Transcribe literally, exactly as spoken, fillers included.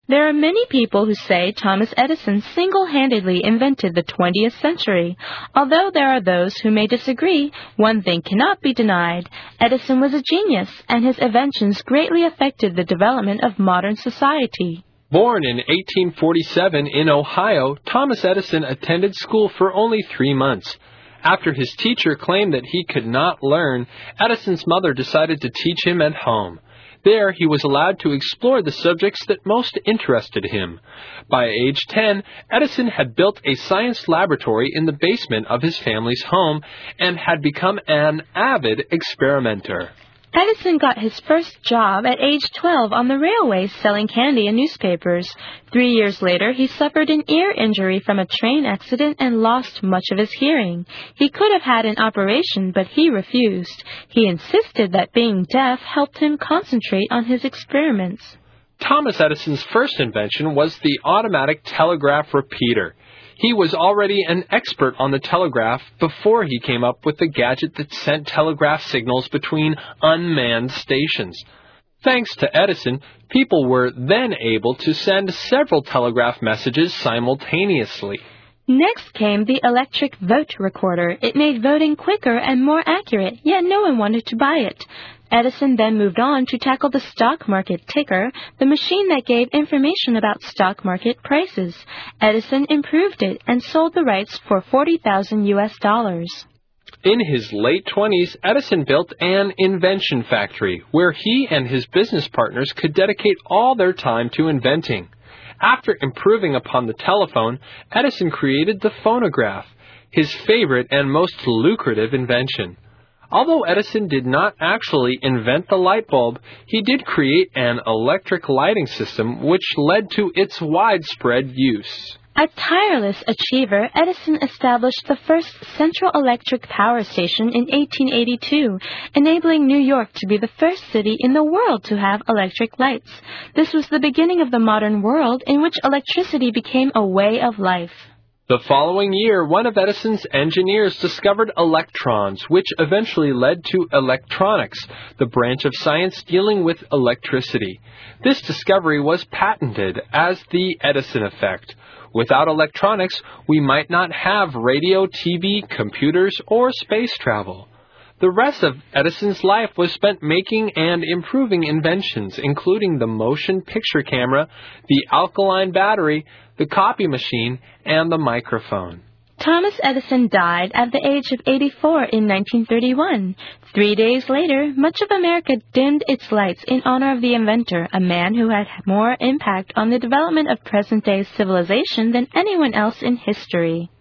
There are many people who say Thomas Edison single-handedly invented the twentieth century. Although there are those who may disagree, one thing cannot be denied. Edison was a genius, and his inventions greatly affected the development of modern society. Born in eighteen forty-seven in Ohio, Thomas Edison attended school for only three months. After his teacher claimed that he could not learn, Edison's mother decided to teach him at home. There, he was allowed to explore the subjects that most interested him. By age ten, Edison had built a science laboratory in the basement of his family's home and had become an avid experimenter. Edison got his first job at age twelve on the railways selling candy and newspapers. Three years later, he suffered an ear injury from a train accident and lost much of his hearing. He could have had an operation, but he refused. He insisted that being deaf helped him concentrate on his experiments. Thomas Edison's first invention was the automatic telegraph repeater. He was already an expert on the telegraph before he came up with the gadget that sent telegraph signals between unmanned stations. Thanks to Edison, people were then able to send several telegraph messages simultaneously. Next came the electric vote recorder. It made voting quicker and more accurate, yet no one wanted to buy it. Edison then moved on to tackle the stock market ticker, the machine that gave information about stock market prices. Edison improved it and sold the rights for forty thousand U S dollars. In his late twenties, Edison built an invention factory where he and his business partners could dedicate all their time to inventing. After improving upon the telephone, Edison created the phonograph, his favorite and most lucrative invention. Although Edison did not actually invent the light bulb, he did create an electric lighting system which led to its widespread use. A tireless achiever, Edison established the first central electric power station in eighteen eighty-two, enabling New York to be the first city in the world to have electric lights. This was the beginning of the modern world in which electricity became a way of life. The following year, one of Edison's engineers discovered electrons, which eventually led to electronics, the branch of science dealing with electricity. This discovery was patented as the Edison effect. Without electronics, we might not have radio, T V, computers, or space travel. The rest of Edison's life was spent making and improving inventions, including the motion picture camera, the alkaline battery, the copy machine, and the microphone. Thomas Edison died at the age of eighty-four in nineteen thirty-one. Three days later, much of America dimmed its lights in honor of the inventor, a man who had more impact on the development of present-day civilization than anyone else in history.